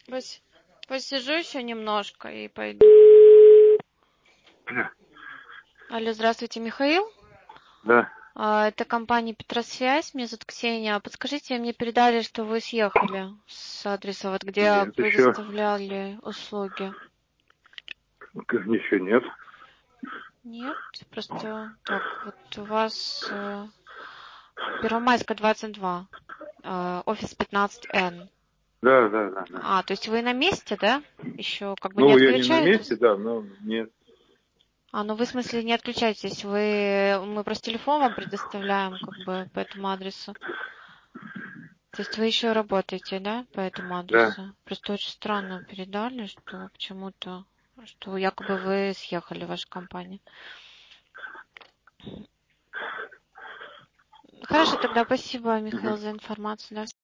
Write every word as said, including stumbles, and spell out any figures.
Пос- Посижу еще немножко и пойду. Да. Алло, здравствуйте, Михаил. Да. А, Это компания Петросвязь, меня зовут Ксения. Подскажите, мне передали, что вы съехали с адреса, вот где Нет, еще предоставляли услуги. еще нет. Нет, просто так, вот у вас э, Первомайская двадцать два, э, офис пятнадцать эн. Да, да, да, да. А, то есть вы на месте, да? Еще как бы не Ну, я не на месте, отключаетесь? да, но нет. А, ну вы в смысле не отключаетесь, вы, мы просто телефон вам предоставляем как бы по этому адресу. То есть вы еще работаете, да, по этому Да. адресу? Просто очень странно передали, что почему-то, что якобы вы съехали, ваша компания. Хорошо, тогда спасибо, Михаил, Мгм. за информацию, да.